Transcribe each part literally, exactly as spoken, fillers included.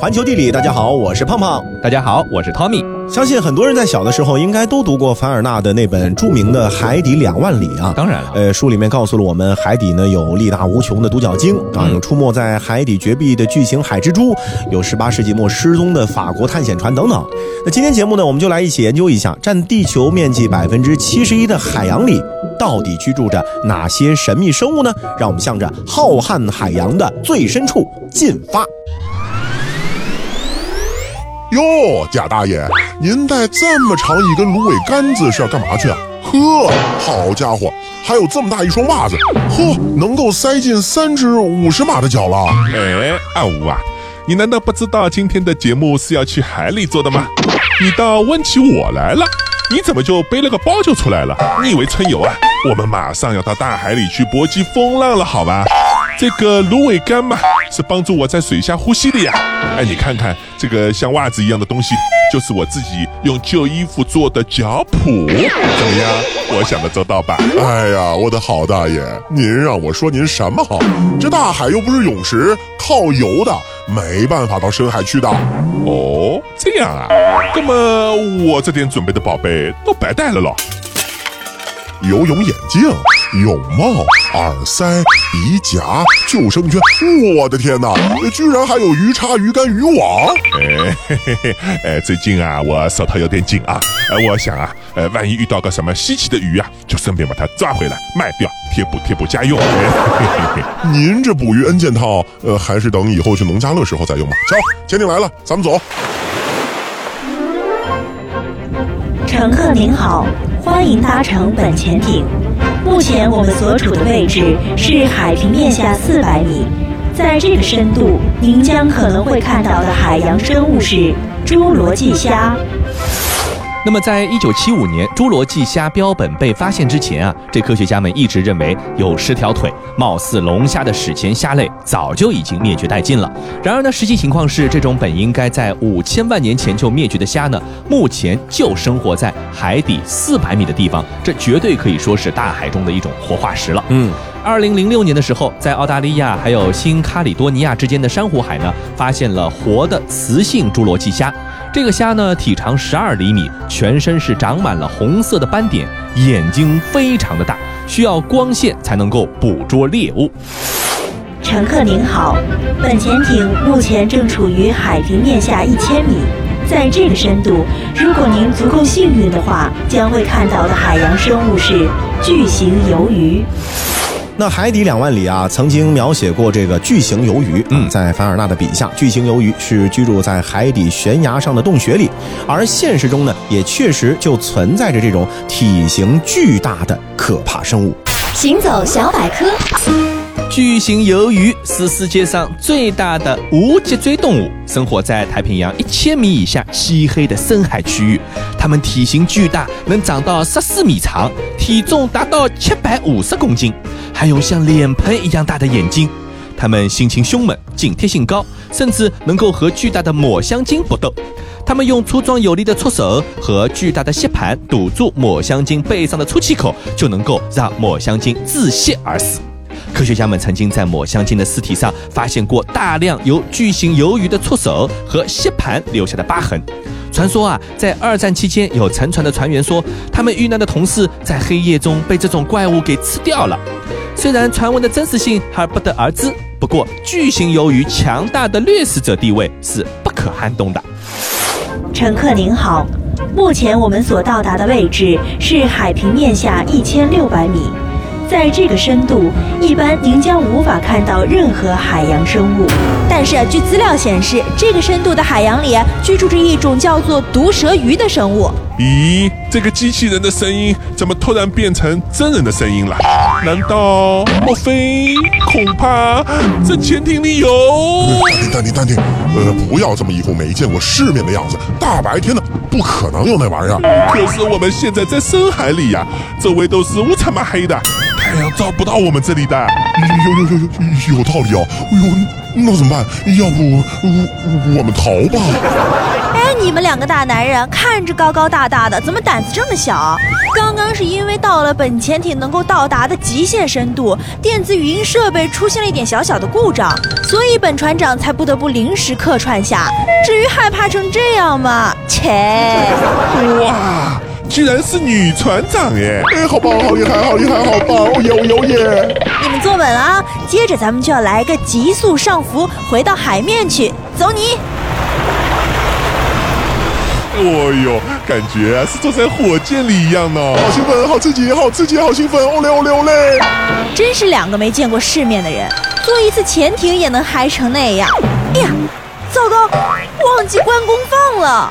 环球地理，大家好，我是胖胖。 大家好，我是 Tommy。 相信很多人在小的时候应该都读过凡尔纳的那本著名的《海底两万里》啊。 当然了， 呃，书里面告诉了我们，海底呢有力大无穷的独角鲸啊，有出没在海底绝壁的巨型海蜘蛛，有十八世纪末失踪的法国探险船等等。那今天节目呢，我们就来一起研究一下，占地球面积百分之七十一的海洋里，到底居住着哪些神秘生物呢？让我们向着浩瀚海洋的最深处进发。 哟，贾大爷，您带这么长一根芦苇杆子是要干嘛去啊？呵，好家伙，还有这么大一双袜子，呵，能够塞进三只五十码的脚了。 哎，阿吴啊，你难道不知道今天的节目是要去海里做的吗？你倒问起我来了，你怎么就背了个包就出来了？你以为春游啊？我们马上要到大海里去搏击风浪了，好吧？这个芦苇杆嘛，是帮助我在水下呼吸的呀。哎，你看看这个像袜子一样的东西，就是我自己用旧衣服做的脚蹼，怎么样？我想的周到吧？ 哎呀，我的好大爷，您让我说您什么好？这大海又不是泳池，靠游的，没办法到深海去的。 哦，这样啊？那么我这点准备的宝贝都白带了咯。 游泳眼镜、泳帽、耳塞、鼻夹、救生圈，我的天哪，居然还有鱼叉、鱼竿、渔网！ 哎嘿嘿嘿，哎，最近啊，我手头有点紧啊，哎，我想啊，呃，万一遇到个什么稀奇的鱼啊，就顺便把它抓回来卖掉，贴补贴补家用。哎嘿嘿嘿， 您这捕鱼 N 件套，呃，还是等以后去农家乐时候再用吧。瞧，潜艇来了，咱们走。 乘客您好，欢迎搭乘本潜艇。目前我们所处的位置是海平面下四百米，在这个深度，您将可能会看到的海洋生物是侏罗纪虾。 那么在一九七五年侏罗纪虾标本被发现之前啊，这科学家们一直认为有十条腿，貌似龙虾的史前虾类早就已经灭绝殆尽了。然而呢，实际情况是，这种本应该在五千万年前就灭绝的虾呢，目前就生活在海底四百米的地方，这绝对可以说是大海中的一种活化石了。嗯。二零零六年的时候，在澳大利亚还有新卡里多尼亚之间的珊瑚海呢，发现了活的雌性侏罗纪虾。这个虾呢，体长十二厘米，全身是长满了红色的斑点，眼睛非常的大，需要光线才能够捕捉猎物。 乘客您好，本潜艇目前正处于海平面下一千米。在这个深度，如果您足够幸运的话，将会看到的海洋生物是巨型鱿鱼。 那海底两万里啊，曾经描写过这个巨型鱿鱼。嗯，在凡尔纳的笔下，巨型鱿鱼是居住在海底悬崖上的洞穴里，而现实中呢，也确实就存在着这种体型巨大的可怕生物。 行走小百科。 巨型鱿鱼是世界上最大的无脊椎动物，生活在太平洋一千米以下漆黑的深海区域。它们体型巨大，能长到十四米长，体重达到七百五十公斤，还有像脸盆一样大的眼睛。它们性情凶猛，警惕性高，甚至能够和巨大的抹香鲸搏斗。它们用粗壮有力的触手和巨大的吸盘堵住抹香鲸背上的出气口，就能够让抹香鲸窒息而死。科学家们曾经在抹香鲸的尸体上发现过大量由巨型鱿鱼的触手和吸盘留下的疤痕。传说啊，在二战期间，有沉船的船员说，他们遇难的同事在黑夜中被这种怪物给吃掉了。虽然传闻的真实性还不得而知，不过巨型鱿鱼强大的掠食者地位是不可撼动的。 乘客您好，目前我们所到达的位置是海平面下一千六百米。在这个深度，一般您将无法看到任何海洋生物。 但是据资料显示，这个深度的海洋里居住着一种叫做毒蛇鱼的生物。 咦，这个机器人的声音怎么突然变成真人的声音了？难道莫非恐怕这潜艇里有？ 淡定淡定淡定，呃，不要这么一副没见过世面的样子。大白天的，不可能有那玩意儿。 可是我们现在在深海里呀、啊，周围都是乌漆嘛黑的，太阳照不到我们这里的。 有有有有有道理哦。哎呦，那怎么办？要不我我们逃吧？ 哎， 你们两个大男人看着高高大大的，怎么胆子这么小？刚刚是因为到了本潜艇能够到达的极限深度，电子语音设备出现了一点小小的故障，所以本船长才不得不临时客串下。至于害怕成这样吗？切！ 哇，居然是女船长耶！ 哎，好棒，好厉害，好厉害，好棒！哦耶，哦耶，哦耶！ 你们坐稳了啊！接着咱们就要来个急速上浮，回到海面去。走你！ 哦呦，感觉啊是坐在火箭里一样呢， 好兴奋，好刺激，好刺激，好兴奋！哦嘞，哦嘞，哦嘞！ 真是两个没见过世面的人，坐一次潜艇也能嗨成那样。哎呀，糟糕，忘记关功放了。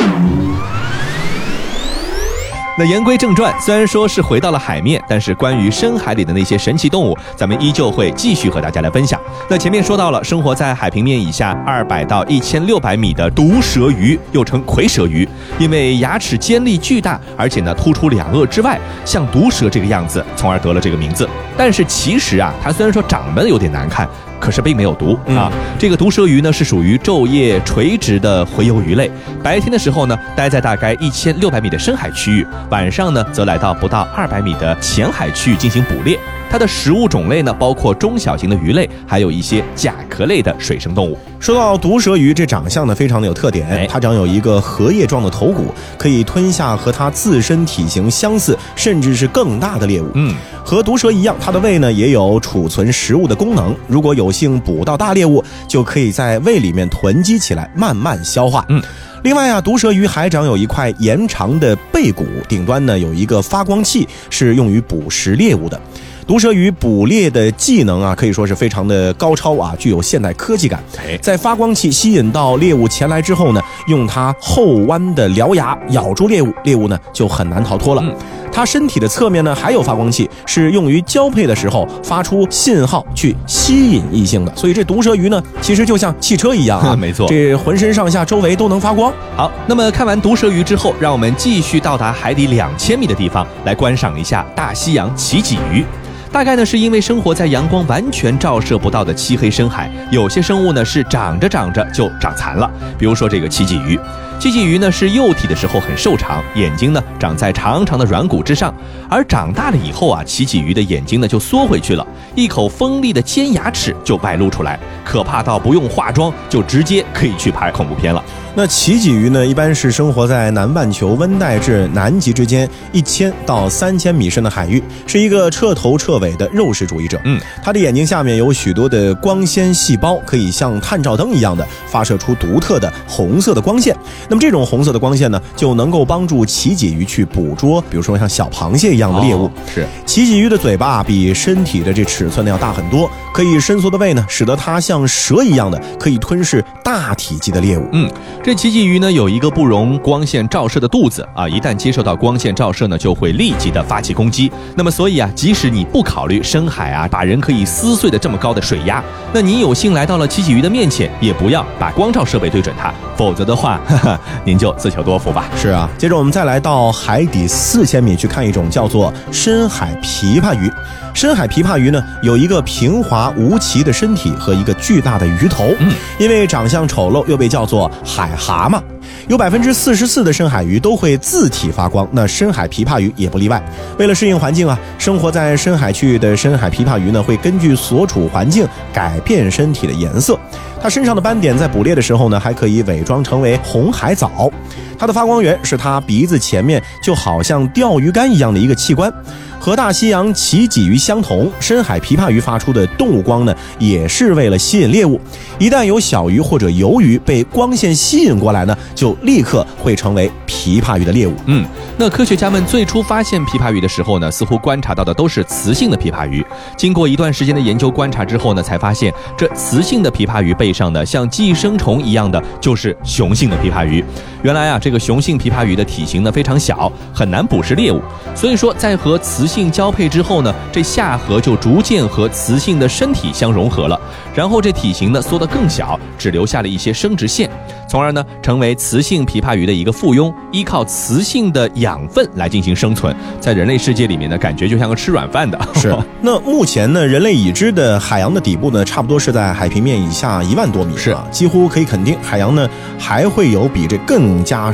那言归正传，虽然说是回到了海面，但是关于深海里的那些神奇动物，咱们依旧会继续和大家来分享。那前面说到了，生活在海平面以下二百到一千六百米的毒蛇鱼，又称蝰蛇鱼，因为牙齿尖利巨大，而且呢突出两颚之外，像毒蛇这个样子，从而得了这个名字。但是其实啊，它虽然说长得有点难看，可是并没有毒啊。嗯、这个毒蛇鱼呢是属于昼夜垂直的洄游鱼类，白天的时候呢待在大概一千六百米的深海区域，晚上呢则来到不到二百米的浅海区域进行捕猎。它的食物种类呢包括中小型的鱼类，还有一些甲壳类的水生动物。 说到毒蛇鱼，这长相呢非常的有特点， 哎、 它长有一个荷叶状的头骨，可以吞下和它自身体型相似甚至是更大的猎物。 嗯， 和毒蛇一样，它的胃呢也有储存食物的功能，如果有幸捕到大猎物，就可以在胃里面囤积起来，慢慢消化。 嗯。 另外啊，毒蛇鱼还长有一块延长的背骨，顶端呢有一个发光器，是用于捕食猎物的。毒蛇鱼捕猎的技能啊，可以说是非常的高超啊，具有现代科技感。在发光器吸引到猎物前来之后呢，用它后弯的獠牙咬住猎物，猎物呢就很难逃脱了。嗯、它身体的侧面呢还有发光器，是用于交配的时候发出信号去吸引异性的。所以这毒蛇鱼呢，其实就像汽车一样啊， 没错， 这浑身上下周围都能发光。 好，那么看完毒蛇鱼之后，让我们继续到达海底两千米的地方，来观赏一下大西洋奇鲫鱼。大概呢是因为生活在阳光完全照射不到的漆黑深海，有些生物呢是长着长着就长残了，比如说这个奇鲫鱼。奇鲫鱼呢是幼体的时候很瘦长，眼睛呢长在长长的软骨之上，而长大了以后啊，奇鲫鱼的眼睛呢就缩回去了，一口锋利的尖牙齿就外露出来，可怕到不用化妆就直接可以去拍恐怖片了。 那奇鲫鱼呢，一般是生活在南半球温带至南极之间一千到三千米深的海域，是一个彻头彻尾的肉食主义者。嗯，它的眼睛下面有许多的光纤细胞，可以像探照灯一样的发射出独特的红色的光线。那么这种红色的光线呢，就能够帮助奇鲫鱼去捕捉，比如说像小螃蟹一样的猎物。 哦、是奇鲫鱼的嘴巴比身体的这尺寸呢要大很多，可以伸缩的胃呢，使得它像蛇一样的可以吞噬大体积的猎物。 嗯。这奇鲫鱼呢有一个不容光线照射的肚子啊，一旦接受到光线照射呢，就会立即的发起攻击。那么所以啊，即使你不考虑深海啊把人可以撕碎的这么高的水压，那你有幸来到了奇鲫鱼的面前，也不要把光照设备对准它，否则的话，哈哈，您就自求多福吧。 是啊，接着我们再来到海底四千米去看一种叫做深海琵琶鱼。深海琵琶鱼呢，有一个平滑无鳍的身体和一个巨大的鱼头，嗯，因为长相丑陋，又被叫做海蛤蟆。有百分之四十四的深海鱼都会自体发光，那深海琵琶鱼也不例外。为了适应环境啊，生活在深海区域的深海琵琶鱼呢，会根据所处环境改变身体的颜色。它身上的斑点在捕猎的时候呢，还可以伪装成为红海藻。它的发光源是它鼻子前面就好像钓鱼竿一样的一个器官。和大西洋奇鲫鱼相同，深海琵琶鱼发出的动物光呢，也是为了吸引猎物。一旦有小鱼或者游鱼被光线吸引过来呢，就立刻会成为琵琶鱼的猎物。 嗯，那科学家们最初发现琵琶鱼的时候呢，似乎观察到的都是雌性的琵琶鱼。经过一段时间的研究观察之后呢，才发现这雌性的琵琶鱼背上的像寄生虫一样的就是雄性的琵琶鱼。原来啊，这个雄性琵琶鱼的体型呢非常小，很难捕食猎物，所以说在和雌性交配之后呢，这下颌就逐渐和雌性的身体相融合了，然后这体型呢缩得更小，只留下了一些生殖腺，从而呢成为雌性琵琶鱼的一个附庸，依靠雌性的养分来进行生存。在人类世界里面呢，感觉就像个吃软饭的。 是。那目前呢，人类已知的海洋的底部呢，差不多是在海平面以下一万多米， 是啊，几乎可以肯定，海洋呢还会有比这更加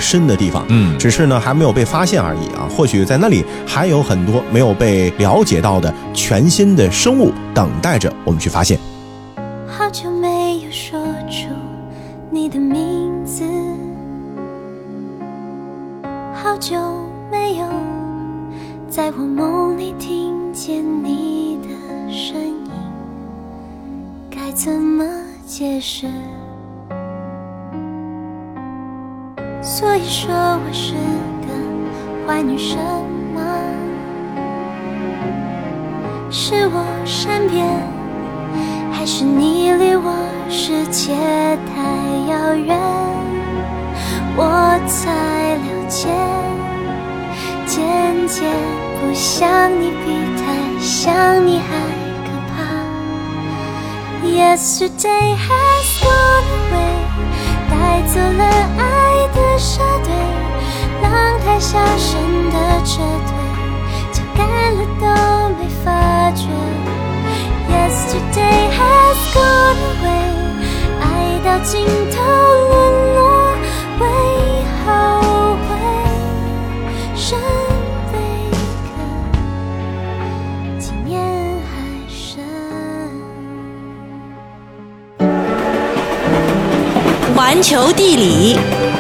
深的地方， 嗯， 只是呢还没有被发现而已啊。或许在那里还有很多没有被了解到的全新的生物等待着我们去发现。 好久没有说出你的名字，好久没有在我梦里听见你的声音，该怎么解释？所以说我是个坏女生吗？是我善变，还是你离我世界太遥远？我才了解，渐渐不想你比太想你还可怕。 Yesterday has gone away， 带走了爱的沙堆，浪太小声的撤退，脚干了都没发觉。 Yesterday has gone away， 爱到尽头沦落，为后悔剩悲歌，纪念还深。 环球地理，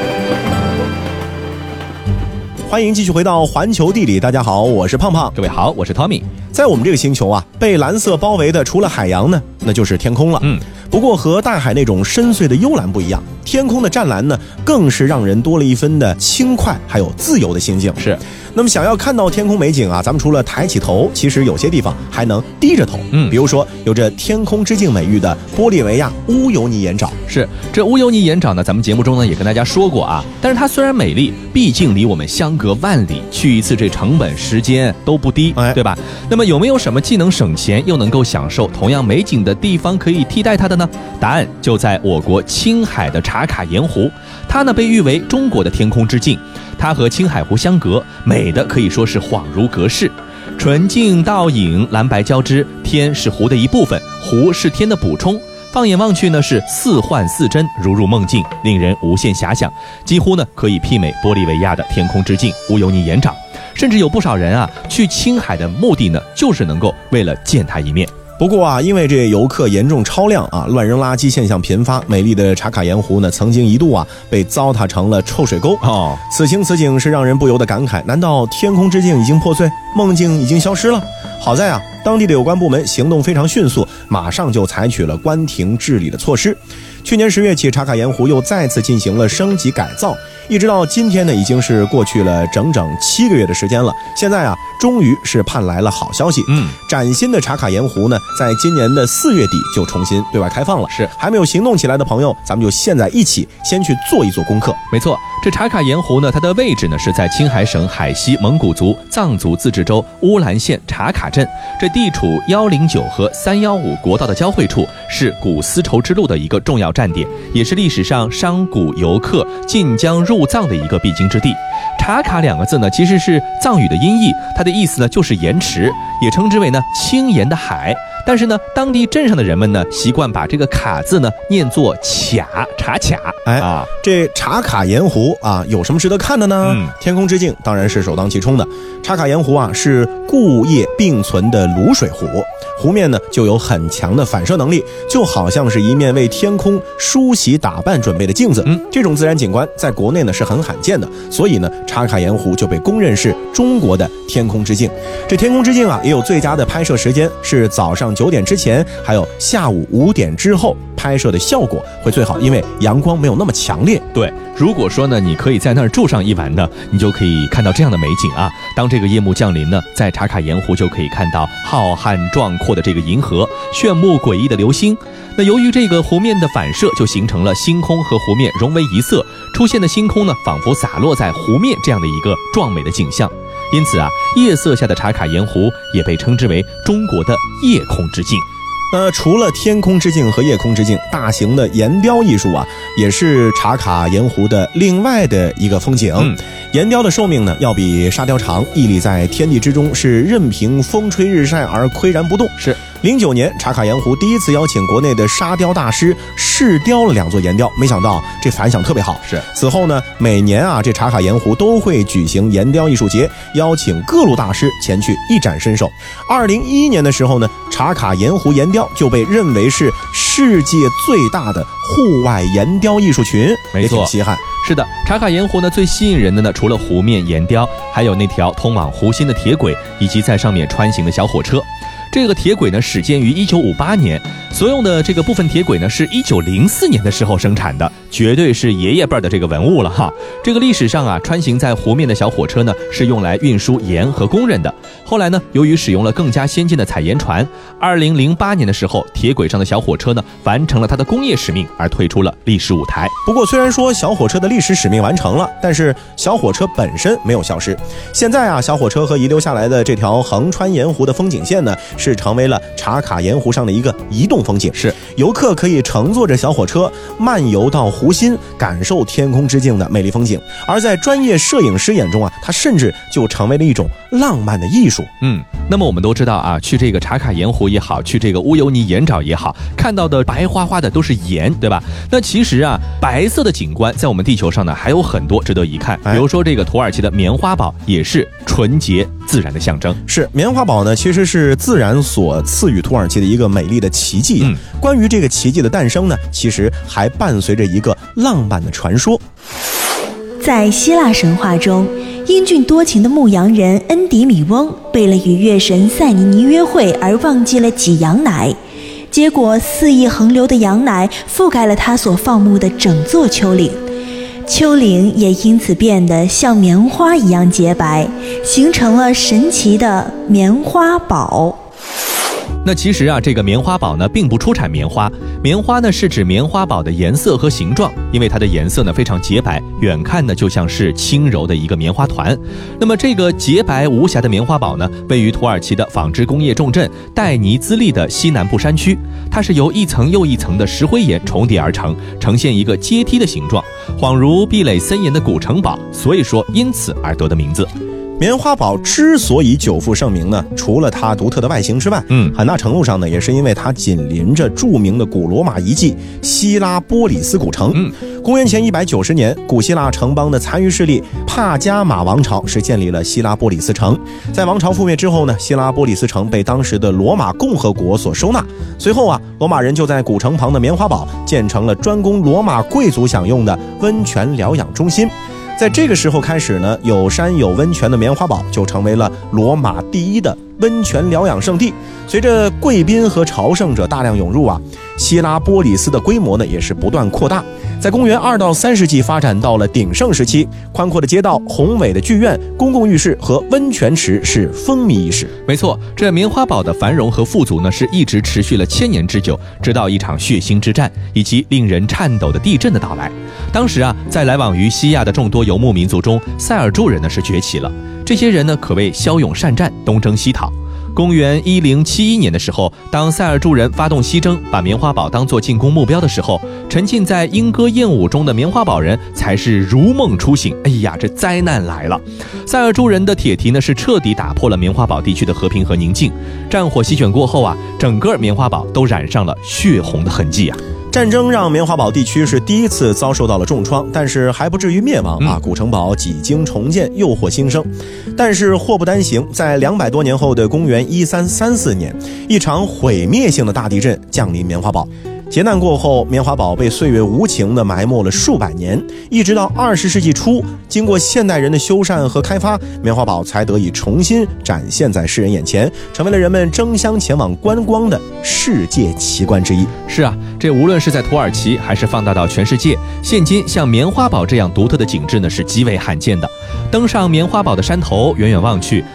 欢迎继续回到环球地理，大家好，我是胖胖。 各位好，我是 Tommy。 在我们这个星球啊，被蓝色包围的除了海洋呢，那就是天空了。 嗯， 不过和大海那种深邃的幽蓝不一样，天空的湛蓝呢，更是让人多了一分的轻快，还有自由的心境。 是。 那么想要看到天空美景啊，咱们除了抬起头，其实有些地方还能低着头。 嗯， 比如说有着天空之镜美誉的玻利维亚乌尤尼盐沼。 是，这乌尤尼盐沼呢，咱们节目中呢也跟大家说过啊，但是它虽然美丽，毕竟离我们相隔万里，去一次这成本时间都不低， 哎， 对吧？那么有没有什么既能省钱又能够享受同样美景的地方可以替代它的呢？答案就在我国青海的茶卡盐湖，它呢被誉为中国的天空之镜。它和青海湖相隔，美的可以说是恍如隔世，纯净倒影，蓝白交织，天是湖的一部分，湖是天的补充。放眼望去呢，是似幻似真，如入梦境，令人无限遐想，几乎呢可以媲美玻利维亚的天空之镜乌尤尼盐沼。甚至有不少人啊去青海的目的呢，就是能够为了见它一面。 不过啊，因为这游客严重超量啊，乱扔垃圾现象频发，美丽的茶卡盐湖呢，曾经一度啊被糟蹋成了臭水沟。 哦， 此情此景是让人不由得感慨：难道天空之镜已经破碎，梦境已经消失了？好在啊，当地的有关部门行动非常迅速，马上就采取了关停治理的措施。去年十月起，茶卡盐湖又再次进行了升级改造，一直到今天呢，已经是过去了整整七个月的时间了。现在啊，终于是盼来了好消息。 嗯， 崭新的茶卡盐湖呢，在今年的四月底就重新对外开放了。 是， 还没有行动起来的朋友，咱们就现在一起先去做一做功课。 没错，这茶卡盐湖呢，它的位置呢是在青海省海西蒙古族藏族自治州乌兰县茶卡镇，这地处一零九和三一五国道的交汇处，是古丝绸之路的一个重要站点，也是历史上商贾游客进江入藏的一个必经之地。茶卡两个字呢，其实是藏语的音译，它的意思呢就是盐池，也称之为呢清盐的海。但是呢，当地镇上的人们呢，习惯把这个卡字呢念作卡，茶卡。 哎啊， 这茶卡盐湖啊，有什么值得看的呢？ 嗯， 天空之镜当然是首当其冲的。茶卡盐湖啊，是固液并存的卤水湖，湖面呢就有很强的反射能力，就好像是一面为天空梳洗打扮准备的镜子。 嗯， 这种自然景观在国内呢是很罕见的，所以呢，茶卡盐湖就被公认是中国的天空之镜。这天空之镜啊，也有最佳的拍摄时间，是早上九点之前，还有下午五点之后，拍摄的效果会最好，因为阳光没有那么强烈。 对，如果说呢，你可以在那儿住上一晚呢，你就可以看到这样的美景啊。当这个夜幕降临呢，在茶卡盐湖就可以看到浩瀚壮阔的这个银河，炫目诡异的流星。那由于这个湖面的反射，就形成了星空和湖面融为一色，出现的星空呢，仿佛洒落在湖面这样的一个壮美的景象。因此啊，夜色下的茶卡盐湖也被称之为中国的夜空之镜。 那除了天空之镜和夜空之镜，大型的岩雕艺术啊，也是茶卡盐湖的另外的一个风景。 嗯， 岩雕的寿命呢，要比沙雕长，屹立在天地之中，是任凭风吹日晒而岿然不动。 是零九年，茶卡盐湖第一次邀请国内的沙雕大师试雕了两座岩雕，没想到这反响特别好。 是此后呢，每年啊，这茶卡盐湖都会举行岩雕艺术节，邀请各路大师前去一展身手。二零一一年的时候呢，茶卡盐湖岩雕就被认为是世界最大的户外岩雕艺术群， 没错， 也挺稀罕。 是的，茶卡盐湖呢最吸引人的呢，除了湖面岩雕，还有那条通往湖心的铁轨，以及在上面穿行的小火车。这个铁轨呢始建于一九五八年，所用的这个部分铁轨呢是一九零四年的时候生产的，绝对是爷爷辈的这个文物了哈。这个历史上啊，穿行在湖面的小火车呢是用来运输盐和工人的。后来呢，由于使用了更加先进的采盐船，二零零八年的时候，铁轨上的小火车呢完成了它的工业使命，而退出了历史舞台。 不过虽然说小火车的历史使命完成了，但是小火车本身没有消失。现在啊，小火车和遗留下来的这条横穿盐湖的风景线呢，是成为了茶卡盐湖上的一个移动风景。 是游客可以乘坐着小火车漫游到湖心，感受天空之境的美丽风景。而在专业摄影师眼中啊，它甚至就成为了一种浪漫的艺术。 嗯，那么我们都知道啊，去这个茶卡盐湖也好，去这个乌尤尼盐沼也好，看到的白花花的都是盐，对吧？那其实啊，白色的景观在我们地球上呢还有很多值得一看，比如说这个土耳其的棉花堡也是纯洁自然的象征。 是，棉花堡呢其实是自然所赐予土耳其的一个美丽的奇迹。 嗯， 关于这个奇迹的诞生呢，其实还伴随着一个浪漫的传说。 在希腊神话中，英俊多情的牧羊人恩迪米翁为了与月神塞尼尼约会而忘记了挤羊奶，结果肆意横流的羊奶覆盖了他所放牧的整座丘陵，丘陵也因此变得像棉花一样洁白，形成了神奇的棉花堡。 那其实啊，这个棉花堡呢，并不出产棉花，棉花呢是指棉花堡的颜色和形状，因为它的颜色呢非常洁白，远看呢就像是轻柔的一个棉花团。那么这个洁白无瑕的棉花堡呢，位于土耳其的纺织工业重镇戴尼兹利的西南部山区，它是由一层又一层的石灰岩重叠而成，呈现一个阶梯的形状，恍如壁垒森严的古城堡，所以说因此而得的名字。 棉花堡之所以久负盛名呢，除了它独特的外形之外， 嗯， 很大程度上呢，也是因为它紧邻着著名的古罗马遗迹希拉波里斯古城。 嗯， 公元前一百九十年，古希腊城邦的残余势力帕加马王朝是建立了希拉波里斯城。在王朝覆灭之后呢，希拉波里斯城被当时的罗马共和国所收纳。随后啊，罗马人就在古城旁的棉花堡建成了专供罗马贵族享用的温泉疗养中心。在这个时候开始呢，有山有温泉的棉花堡就成为了罗马第一的温泉疗养胜地。随着贵宾和朝圣者大量涌入啊，希拉波里斯的规模呢也是不断扩大。在公元二到三世纪发展到了鼎盛时期，宽阔的街道、宏伟的剧院、公共浴室和温泉池是风靡一时。 没错，这棉花堡的繁荣和富足呢，是一直持续了千年之久，直到一场血腥之战以及令人颤抖的地震的到来。当时啊，在来往于西亚的众多游牧民族中，塞尔柱人呢是崛起了。这些人呢可谓骁勇善战，东征西讨。公元一零七一年的时候，当塞尔柱人发动西征，把棉花堡当作进攻目标的时候，沉浸在莺歌燕舞中的棉花堡人才是如梦初醒。哎呀，这灾难来了！塞尔柱人的铁蹄呢是彻底打破了棉花堡地区的和平和宁静。战火席卷过后啊，整个棉花堡都染上了血红的痕迹啊。 战争让棉花堡地区是第一次遭受到了重创，但是还不至于灭亡啊！古城堡几经重建，又获新生。但是祸不单行，在两百多年后的公元一三三四年，一场毁灭性的大地震降临棉花堡。劫难过后，棉花堡被岁月无情地埋没了数百年，一直到二十世纪初，经过现代人的修缮和开发，棉花堡才得以重新展现在世人眼前，成为了人们争相前往观光的世界奇观之一。 是啊，这无论是在土耳其还是放大到全世界，现今像棉花堡这样独特的景致呢是极为罕见的。登上棉花堡的山头，远远望去，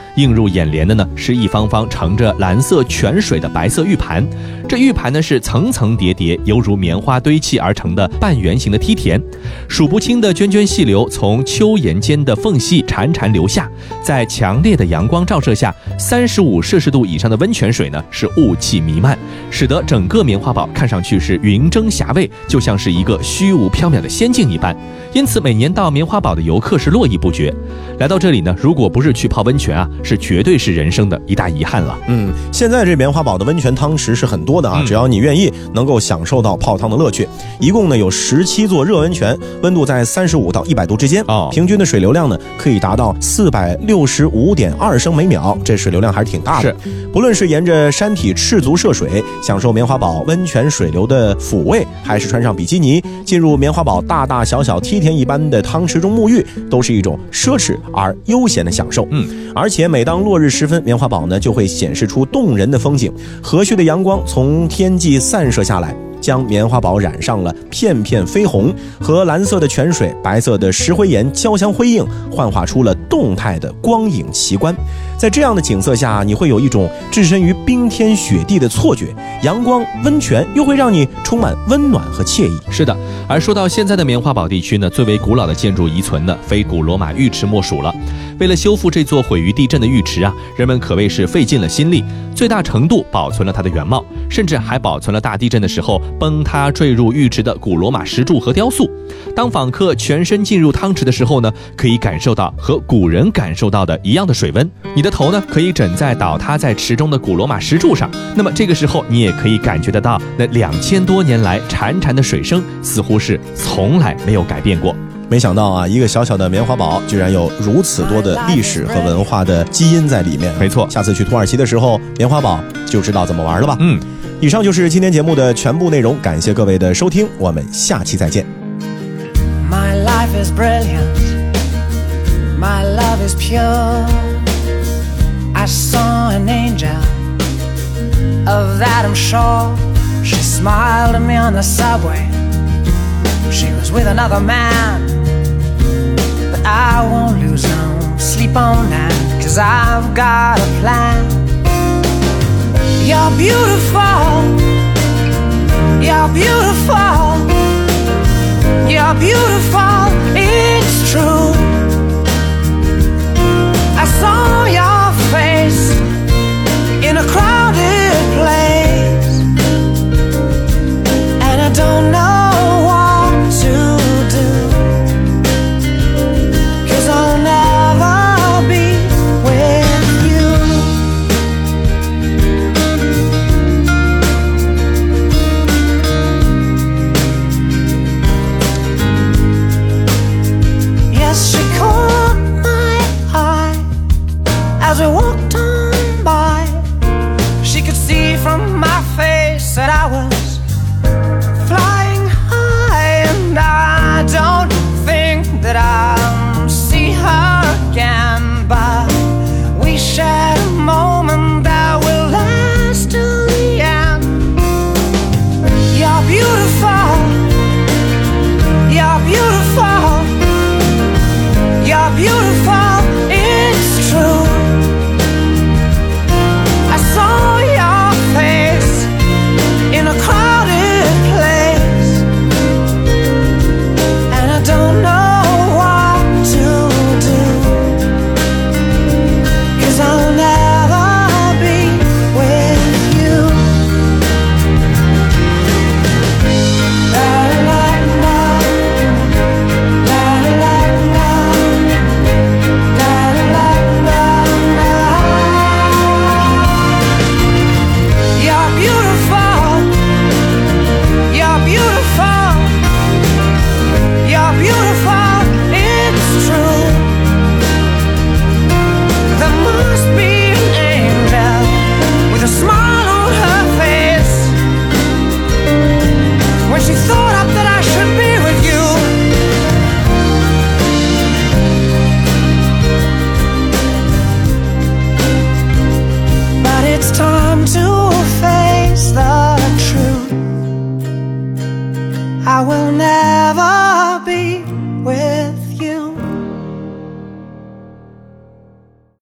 映入眼帘的呢是一方方盛着蓝色泉水的白色玉盘，这玉盘呢是层层叠叠，犹如棉花堆砌而成的半圆形的梯田，数不清的涓涓细流从丘岩间的缝隙潺潺流下，在强烈的阳光照射下，三十五摄氏度以上的温泉水呢是雾气弥漫，使得整个棉花堡看上去是云蒸霞蔚，就像是一个虚无缥缈的仙境一般。因此每年到棉花堡的游客是络绎不绝。来到这里呢，如果不是去泡温泉啊，是绝对是人生的一大遗憾了。 嗯，现在这棉花堡的温泉汤池是很多的啊，嗯、只要你愿意，能够享受到泡汤的乐趣。一共呢有十七座热温泉，温度在三十五到一百度之间，哦，平均的水流量呢可以达到四百六十五点二升每秒，这水流量还是挺大的。是，不论是沿着山体赤足涉水，享受棉花堡温泉水流的抚慰，还是穿上比基尼进入棉花堡大大小小梯田一般的汤池中沐浴，都是一种奢侈而悠闲的享受。嗯，而且每当落日时分，棉花堡呢就会显示出动人的风景，和煦的阳光从天际散射下来，将棉花堡染上了片片绯红，和蓝色的泉水、白色的石灰岩交相辉映，幻化出了动态的光影奇观。在这样的景色下，你会有一种置身于冰天雪地的错觉，阳光、温泉又会让你充满温暖和惬意。 是的，而说到现在的棉花堡地区呢，最为古老的建筑遗存呢，非古罗马浴池莫属了。为了修复这座毁于地震的浴池啊，人们可谓是费尽了心力，最大程度保存了它的原貌，甚至还保存了大地震的时候崩塌坠入浴池的古罗马石柱和雕塑。当访客全身进入汤池的时候呢，可以感受到和古人感受到的一样的水温，你的头呢可以枕在倒塌在池中的古罗马石柱上，那么这个时候你也可以感觉得到那两千多年来潺潺的水声似乎是从来没有改变过。 没想到啊，一个小小的棉花堡居然有如此多的历史和文化的基因在里面。 没错， 下次去土耳其的时候，棉花堡就知道怎么玩了吧。 嗯， 以上就是今天节目的全部内容，感谢各位的收听，我们下期再见。 My life is brilliant, my love is pure. I saw an angel, of that I'm sure. She smiled at me on the subway. She was with another man, but I won't lose no sleep on that, 'cause I've got a plan. You're beautiful, you're beautiful, you're beautiful, it's true. I saw your face in a crowded place, and I don't know what to do, 'cause I'll never be with you. Yes, she caught my eye as we walked on by. She could see from my face that I was flying high, and I don't think that I'll see her again, but we shared a moment that will last till the end. You're beautiful, you're beautiful, you're beautiful, it's true. I saw your face in a crowded place, and I don't know what to do, 'cause I'll never be with you. La la la, la la la, la la la la. You're beautiful, you're beautiful, you're beautiful, it's true. There must be an angel with a smile on her face when she thought up that I should be with you. But it's time to face the truth. I will never